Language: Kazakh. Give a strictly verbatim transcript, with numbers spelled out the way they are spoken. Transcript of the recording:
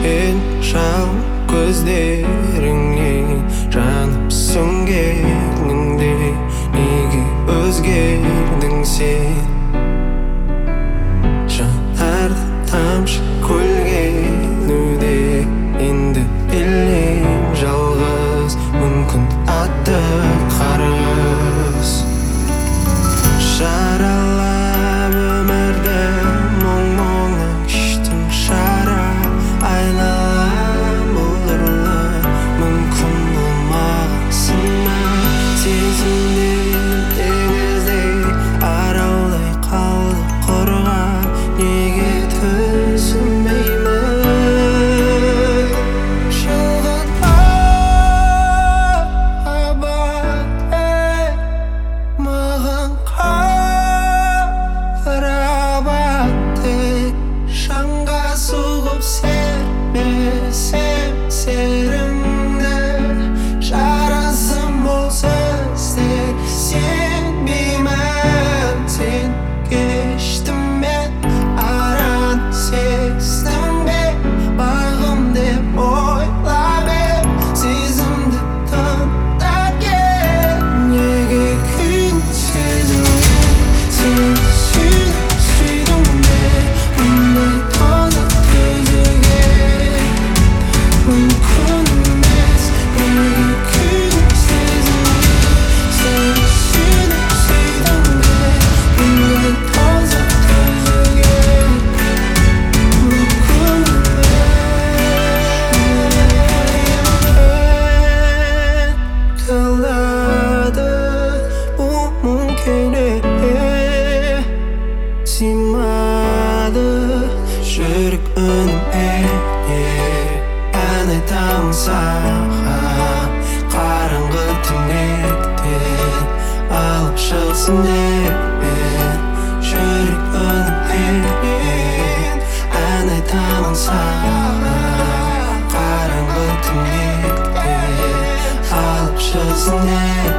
Сен жал көздеріңнен жанып сөнгеніңде неге өзгердің сен? Жанарды тамшы көлгенуде енді елем жалғыз мүмкін атты қарғыс. Жаралап өмірді мұң-мұңнан кештім шара, айналам бұлырлы мүмкін болмағансың ба? Сезімде теңіздей аралдай қалды құрғап, неге түсінбеймін? Шалған махаббат ей, маған қарап аттей, шаңға соғып сермесем серімді, жарасым болса іздер сенбеймін. Сен кештім мен араны сездім бе, бағым деп ойлап ем, сезімді тыңдап кел. Неге күйін сезінген, сен сүйдім сүйдім бе, мұндай тозақ төзуге мүмкін емес. Неге күйін сезінген, сен сүйдім сүйдім бе, мұндай тозақ төзуге мүмкін емес. Қалады бұл мүмкін емес, сыймады жүрек үніме. Ән айтамын саған қараңғы түнектен, алып шықсын деп жүрек үнімен. Ән айтамын саған қараңғы түнектен, алып шықсын деп